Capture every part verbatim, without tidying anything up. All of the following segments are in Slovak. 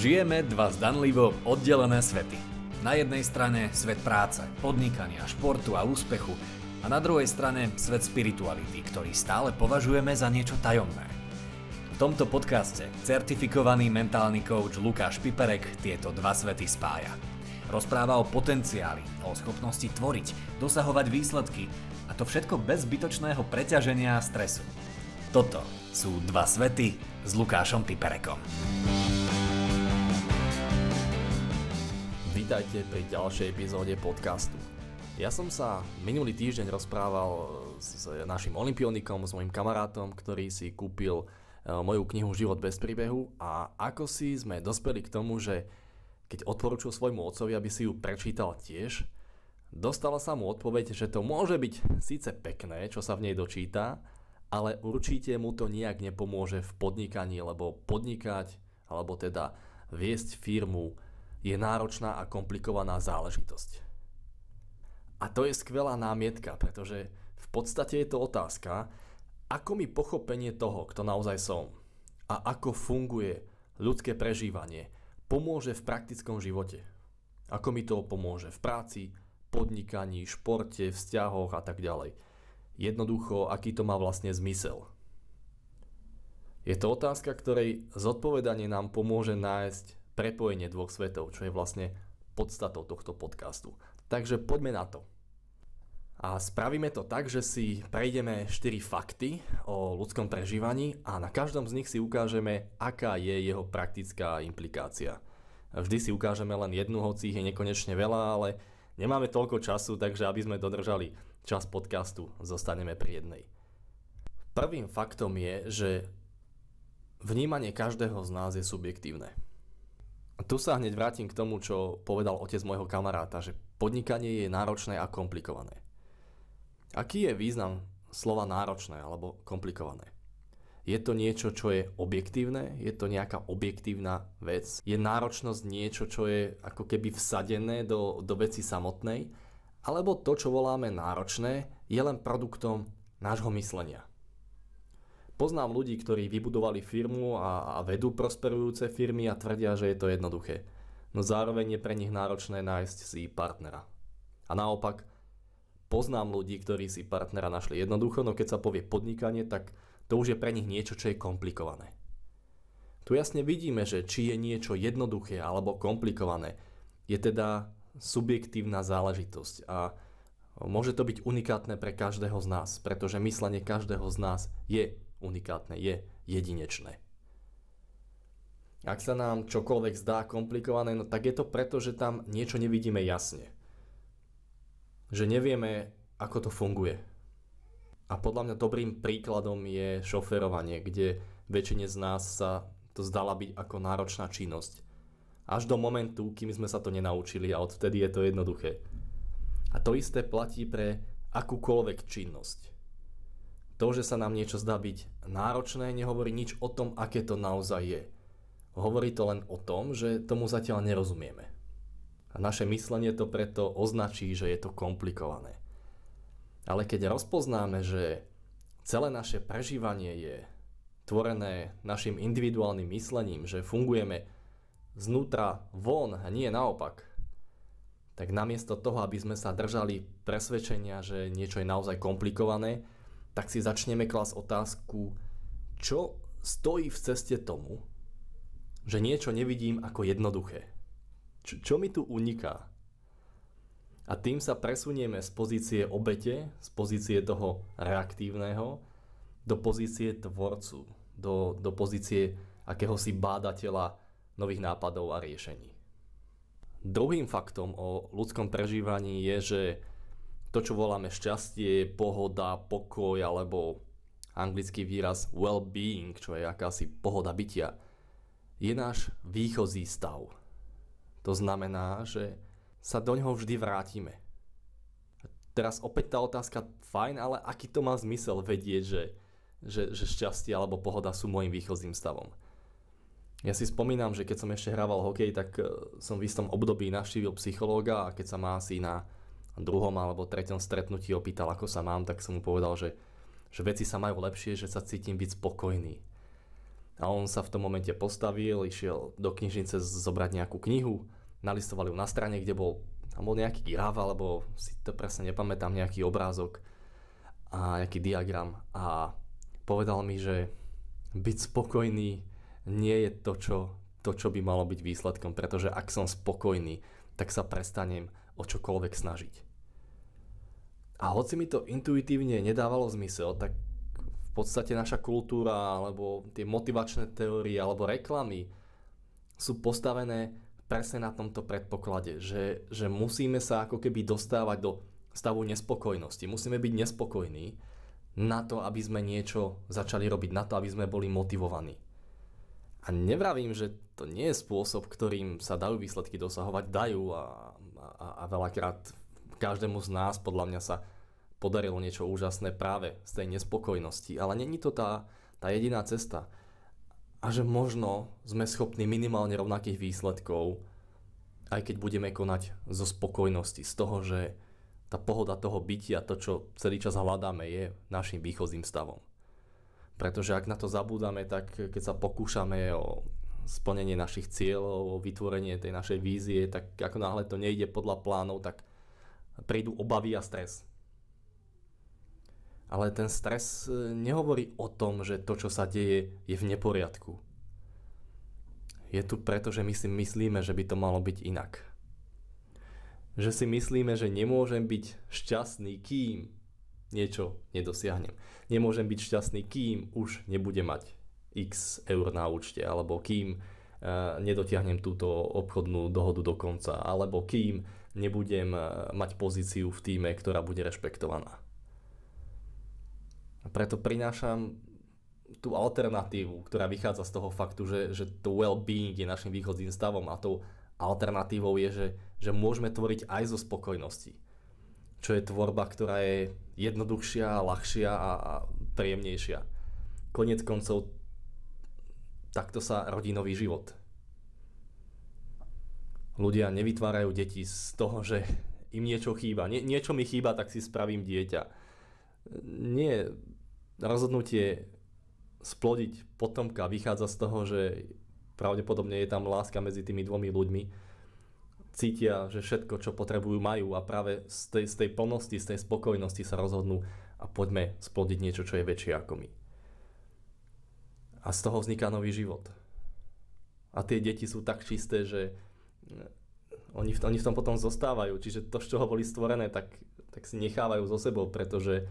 Žijeme dva zdanlivo oddelené svety. Na jednej strane svet práce, podnikania, športu a úspechu a na druhej strane svet spirituality, ktorý stále považujeme za niečo tajomné. V tomto podcaste certifikovaný mentálny coach Lukáš Piperek tieto dva svety spája. Rozpráva o potenciáli, o schopnosti tvoriť, dosahovať výsledky a to všetko bez zbytočného preťaženia a stresu. Toto sú dva svety s Lukášom Piperekom. Vítajte pri ďalšej epizóde podcastu. Ja som sa minulý týždeň rozprával s našim olympionikom, s mojim kamarátom, ktorý si kúpil moju knihu Život bez príbehu a ako si sme dospeli k tomu, že keď odporúčil svojmu otcovi, aby si ju prečítal tiež, dostala sa mu odpoveď, že to môže byť síce pekné, čo sa v nej dočíta, ale určite mu to nijak nepomôže v podnikaní, lebo podnikať, alebo teda viesť firmu je náročná a komplikovaná záležitosť. A to je skvelá námietka, pretože v podstate je to otázka, ako mi pochopenie toho, kto naozaj som a ako funguje ľudské prežívanie, pomôže v praktickom živote. Ako mi to pomôže v práci, podnikaní, športe, vzťahoch a tak ďalej. Jednoducho, aký to má vlastne zmysel. Je to otázka, ktorej zodpovedanie nám pomôže nájsť prepojenie dvoch svetov, čo je vlastne podstatou tohto podcastu. Takže poďme na to. A spravíme to tak, že si prejdeme štyri fakty o ľudskom prežívaní a na každom z nich si ukážeme, aká je jeho praktická implikácia. Vždy si ukážeme len jednu, hoci ich je nekonečne veľa, ale nemáme toľko času, takže aby sme dodržali čas podcastu, zostaneme pri jednej. Prvým faktom je, že vnímanie každého z nás je subjektívne. A tu sa hneď vrátim k tomu, čo povedal otec môjho kamaráta, že podnikanie je náročné a komplikované. Aký je význam slova náročné alebo komplikované? Je to niečo, čo je objektívne? Je to nejaká objektívna vec? Je náročnosť niečo, čo je ako keby vsadené do, do veci samotnej? Alebo to, čo voláme náročné, je len produktom nášho myslenia? Poznám ľudí, ktorí vybudovali firmu a, a vedú prosperujúce firmy a tvrdia, že je to jednoduché. No zároveň je pre nich náročné nájsť si partnera. A naopak, poznám ľudí, ktorí si partnera našli jednoducho, no keď sa povie podnikanie, tak to už je pre nich niečo, čo je komplikované. Tu jasne vidíme, že či je niečo jednoduché alebo komplikované, je teda subjektívna záležitosť a môže to byť unikátne pre každého z nás, pretože myslenie každého z nás je unikátne, je jedinečné. Ak sa nám čokoľvek zdá komplikované, no tak je to preto, že tam niečo nevidíme jasne. Že nevieme, ako to funguje. A podľa mňa dobrým príkladom je šoférovanie, kde väčšine z nás sa to zdala byť ako náročná činnosť. Až do momentu, kým sme sa to nenaučili a odvtedy je to jednoduché. A to isté platí pre akúkoľvek činnosť. To, že sa nám niečo zdá byť náročné, nehovorí nič o tom, aké to naozaj je. Hovorí to len o tom, že tomu zatiaľ nerozumieme. A naše myslenie to preto označí, že je to komplikované. Ale keď rozpoznáme, že celé naše prežívanie je tvorené našim individuálnym myslením, že fungujeme znútra von a nie naopak, tak namiesto toho, aby sme sa držali presvedčenia, že niečo je naozaj komplikované, tak si začneme klásť otázku, čo stojí v ceste tomu, že niečo nevidím ako jednoduché. Čo, čo mi tu uniká? A tým sa presunieme z pozície obete, z pozície toho reaktívneho, do pozície tvorcu, do, do pozície akéhosi bádateľa nových nápadov a riešení. Druhým faktom o ľudskom prežívaní je, že to, čo voláme šťastie, pohoda, pokoj alebo anglický výraz well-being, čo je akási pohoda bytia, je náš výchozí stav. To znamená, že sa do ňoho vždy vrátime. Teraz opäť tá otázka, fajn, ale aký to má zmysel vedieť, že, že, že šťastie alebo pohoda sú môjim výchozím stavom. Ja si spomínam, že keď som ešte hrával hokej, tak som v istom období navštívil psychológa a keď sa ma asi na druhom alebo treťom stretnutí opýtal, ako sa mám, tak som mu povedal, že, že veci sa majú lepšie, že sa cítim byť spokojný. A on sa v tom momente postavil, išiel do knižnice zobrať nejakú knihu, nalistoval ju na strane, kde bol, tam bol nejaký graf, alebo si to presne nepamätám, nejaký obrázok a nejaký diagram. A povedal mi, že byť spokojný nie je to, čo, to, čo by malo byť výsledkom, pretože ak som spokojný, tak sa prestanem o čokoľvek snažiť. A hoci mi to intuitívne nedávalo zmysel, tak v podstate naša kultúra alebo tie motivačné teórie alebo reklamy sú postavené presne na tomto predpoklade, že, že musíme sa ako keby dostávať do stavu nespokojnosti. Musíme byť nespokojní na to, aby sme niečo začali robiť, na to, aby sme boli motivovaní. A nevravím, že to nie je spôsob, ktorým sa dajú výsledky dosahovať, dajú a, a, a veľakrát každému z nás podľa mňa sa podarilo niečo úžasné práve z tej nespokojnosti, ale není to tá, tá jediná cesta. A že možno sme schopní minimálne rovnakých výsledkov, aj keď budeme konať zo spokojnosti, z toho, že tá pohoda toho bytia, to, čo celý čas hľadáme, je našim východzím stavom. Pretože ak na to zabúdame, tak keď sa pokúšame o splnenie našich cieľov, o vytvorenie tej našej vízie, tak ako náhle to nejde podľa plánov, tak prídu obavy a stres. Ale ten stres nehovorí o tom, že to, čo sa deje, je v neporiadku. Je tu preto, že my si myslíme, že by to malo byť inak. Že si myslíme, že nemôžem byť šťastný, kým niečo nedosiahnem. Nemôžem byť šťastný, kým už nebudem mať x eur na účte, alebo kým uh, nedotiahnem túto obchodnú dohodu do konca, alebo kým nebudem uh, mať pozíciu v tíme, ktorá bude rešpektovaná. A preto prinášam tú alternatívu, ktorá vychádza z toho faktu, že, že to well-being je našim východzím stavom a tou alternatívou je, že, že môžeme tvoriť aj zo spokojnosti. Čo je tvorba, ktorá je jednoduchšia, ľahšia a, a príjemnejšia. Koniec koncov, takto sa rodí nový život. Ľudia nevytvárajú deti z toho, že im niečo chýba. Nie, niečo mi chýba, tak si spravím dieťa. Nie, rozhodnutie splodiť potomka vychádza z toho, že pravdepodobne je tam láska medzi tými dvomi ľuďmi. Cítia, že všetko, čo potrebujú, majú a práve z tej, z tej plnosti, z tej spokojnosti sa rozhodnú a poďme splodiť niečo, čo je väčšie ako my. A z toho vzniká nový život. A tie deti sú tak čisté, že oni v, oni v tom potom zostávajú. Čiže to, z čoho boli stvorené, tak, tak si nechávajú so sebou, pretože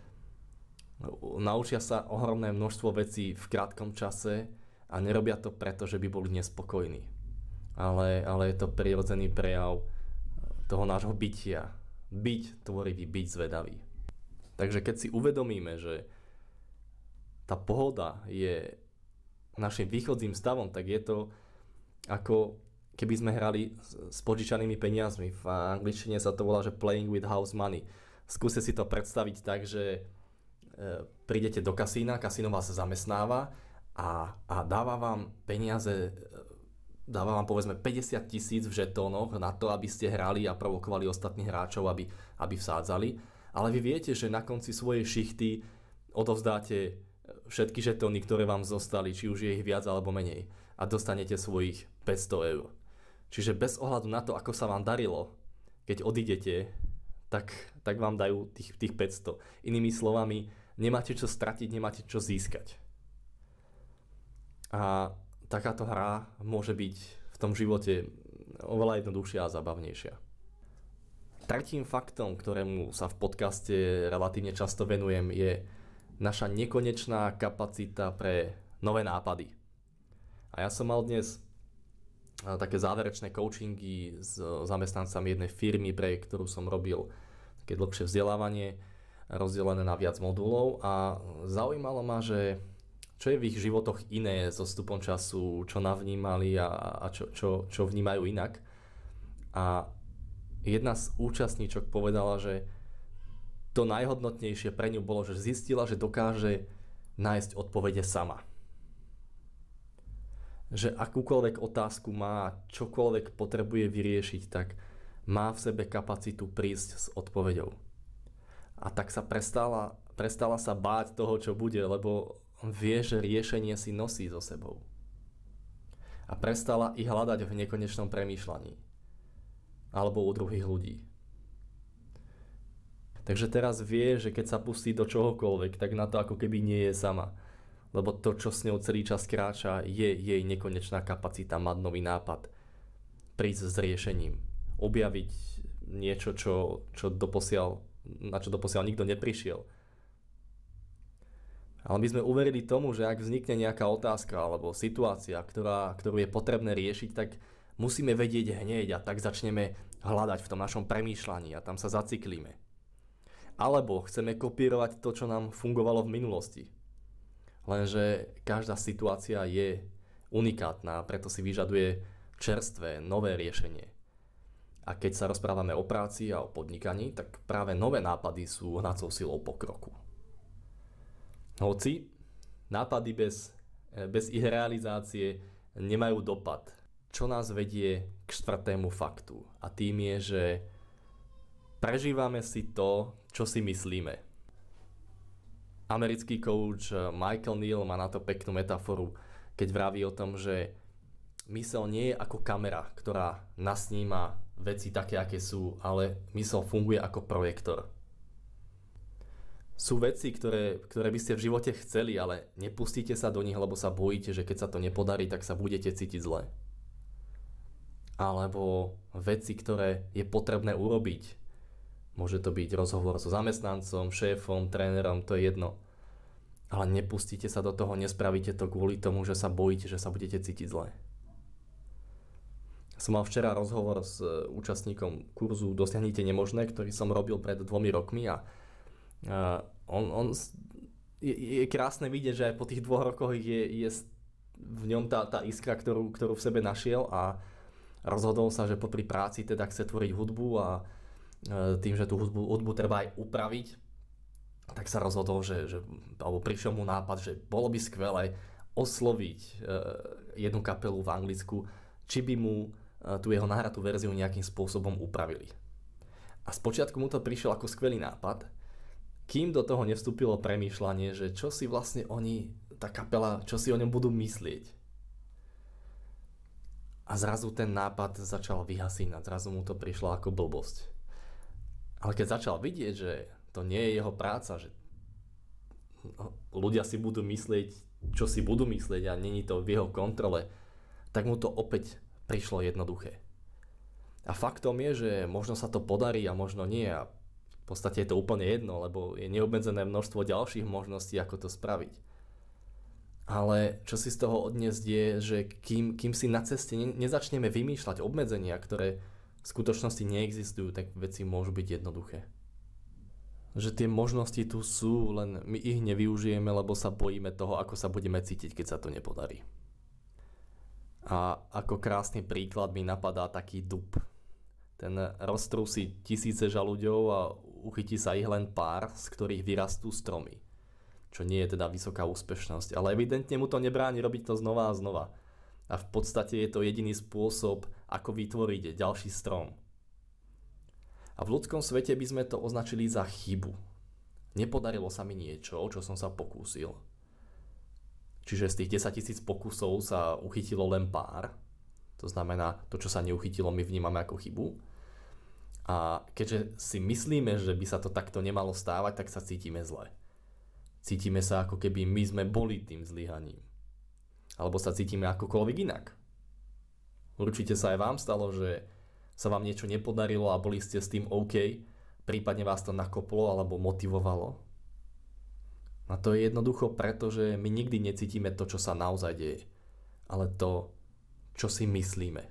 naučia sa ohromné množstvo vecí v krátkom čase a nerobia to preto, že by boli nespokojní. Ale, ale je to prirodzený prejav toho nášho bytia. Byť tvorivý, byť zvedavý. Takže keď si uvedomíme, že tá pohoda je našim východzím stavom, tak je to ako keby sme hrali s požičanými peniazmi. V angličtine sa to volá, že playing with house money. Skúste si to predstaviť tak, že prídete do kasína, kasíno vás zamestnáva a, a dáva vám peniaze, dáva vám povedzme päťdesiat tisíc v žetónoch na to, aby ste hrali a provokovali ostatných hráčov, aby, aby vsádzali. Ale vy viete, že na konci svojej šichty odovzdáte všetky žetóny, ktoré vám zostali, či už je ich viac alebo menej, a dostanete svojich päťsto eur. Čiže bez ohľadu na to, ako sa vám darilo, keď odídete, tak, tak vám dajú tých, tých päťsto. Inými slovami, nemáte čo stratiť, nemáte čo získať. A takáto hra môže byť v tom živote oveľa jednoduchšia a zabavnejšia. Tretím faktom, ktorému sa v podcaste relatívne často venujem, je naša nekonečná kapacita pre nové nápady. A ja som mal dnes také záverečné coachingy s zamestnancami jednej firmy, pre ktorú som robil také dlhšie vzdelávanie, rozdelené na viac modulov, a zaujímalo ma, že čo je v ich životoch iné so vstupom času, čo navnímali a, a čo, čo, čo vnímajú inak. A jedna z účastníčok povedala, že to najhodnotnejšie pre ňu bolo, že zistila, že dokáže nájsť odpovede sama. Že akúkoľvek otázku má, čokoľvek potrebuje vyriešiť, tak má v sebe kapacitu prísť s odpoveďou. A tak sa prestala, prestala sa báť toho, čo bude, lebo, vie, že riešenie si nosí so sebou. A prestala ich hľadať v nekonečnom premýšľaní. Alebo u druhých ľudí. Takže teraz vie, že keď sa pustí do čohokoľvek, tak na to ako keby nie je sama. Lebo to, čo s ňou celý čas kráča, je jej nekonečná kapacita mať nový nápad. Prísť s riešením. Objaviť niečo, čo, čo doposiaľ, na čo doposiaľ nikto neprišiel. Ale my sme uverili tomu, že ak vznikne nejaká otázka alebo situácia, ktorá, ktorú je potrebné riešiť, tak musíme vedieť hneď a tak začneme hľadať v tom našom premýšľaní a tam sa zaciklíme. Alebo chceme kopírovať to, čo nám fungovalo v minulosti. Lenže každá situácia je unikátna, preto si vyžaduje čerstvé, nové riešenie. A keď sa rozprávame o práci a o podnikaní, tak práve nové nápady sú hnacou silou pokroku. Hoci nápady bez, bez ich realizácie nemajú dopad, čo nás vedie k štvrtému faktu. A tým je, že prežívame si to, čo si myslíme. Americký coach Michael Neill má na to peknú metaforu, keď vraví o tom, že myseľ nie je ako kamera, ktorá nasníma veci také, aké sú, ale myseľ funguje ako projektor. Sú veci, ktoré, ktoré by ste v živote chceli, ale nepustíte sa do nich, lebo sa bojíte, že keď sa to nepodarí, tak sa budete cítiť zle. Alebo veci, ktoré je potrebné urobiť. Môže to byť rozhovor so zamestnancom, šéfom, trénerom, to je jedno. Ale nepustíte sa do toho, nespravíte to kvôli tomu, že sa bojíte, že sa budete cítiť zle. Som mal včera rozhovor s účastníkom kurzu Dosiahnite nemožné, ktorý som robil pred dvomi rokmi a on, on je, je krásne vidieť, že aj po tých dvoch rokoch je, je v ňom tá, tá iskra, ktorú, ktorú v sebe našiel a rozhodol sa, že popri práci teda chce tvoriť hudbu a tým, že tú hudbu, hudbu treba aj upraviť, tak sa rozhodol, že, že alebo prišiel mu nápad, že bolo by skvelé osloviť jednu kapelu v Anglicku, či by mu tú jeho nahratú verziu nejakým spôsobom upravili. A spočiatku mu to prišiel ako skvelý nápad, kým do toho nevstúpilo premýšľanie, že čo si vlastne oni, tá kapela, čo si o ňom budú myslieť. A zrazu ten nápad začal vyhasínať, zrazu mu to prišlo ako blbosť. Ale keď začal vidieť, že to nie je jeho práca, že ľudia si budú myslieť, čo si budú myslieť a není to v jeho kontrole, tak mu to opäť prišlo jednoduché. A faktom je, že možno sa to podarí a možno nie a v podstate je to úplne jedno, lebo je neobmedzené množstvo ďalších možností, ako to spraviť. Ale čo si z toho odniesť je, že kým, kým si na ceste ne, nezačneme vymýšľať obmedzenia, ktoré v skutočnosti neexistujú, tak veci môžu byť jednoduché. Že tie možnosti tu sú, len my ich nevyužijeme, lebo sa bojíme toho, ako sa budeme cítiť, keď sa to nepodarí. A ako krásny príklad mi napadá taký dub. Ten roztrúsi tisíce žaluďov a uchytí sa ich len pár, z ktorých vyrastú stromy. Čo nie je teda vysoká úspešnosť, ale evidentne mu to nebráni robiť to znova a znova. A v podstate je to jediný spôsob, ako vytvoriť ďalší strom. A v ľudskom svete by sme to označili za chybu. Nepodarilo sa mi niečo, čo som sa pokúsil. Čiže z tých desaťtisíc pokusov sa uchytilo len pár. To znamená, to, čo sa neuchytilo, my vnímame ako chybu. A keďže si myslíme, že by sa to takto nemalo stávať, tak sa cítime zle. Cítime sa, ako keby my sme boli tým zlyhaním. Alebo sa cítime akokoľvek inak. Určite sa aj vám stalo, že sa vám niečo nepodarilo a boli ste s tým OK, prípadne vás to nakoplo alebo motivovalo. A to je jednoducho preto, že my nikdy necítime to, čo sa naozaj deje, ale to, čo si myslíme.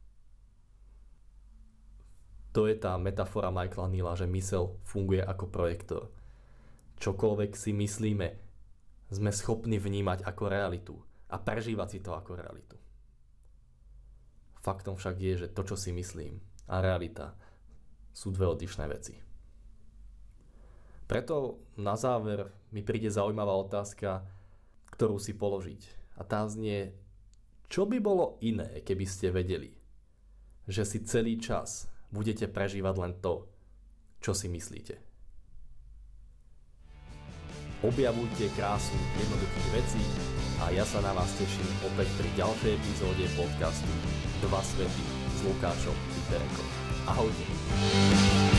To je tá metafora Michaela Neilla, že myseľ funguje ako projektor. Čokoľvek si myslíme, sme schopní vnímať ako realitu a prežívať si to ako realitu. Faktom však je, že to, čo si myslím a realita sú dve odlišné veci. Preto na záver mi príde zaujímavá otázka, ktorú si položiť. A tá znie, čo by bolo iné, keby ste vedeli, že si celý čas budete prežívať len to, čo si myslíte. Objavujte krásu jednoduchých vecí a ja sa na vás teším opäť pri ďalšej epizóde podcastu Dva svety s Lukášom Piterekom. Ahojte.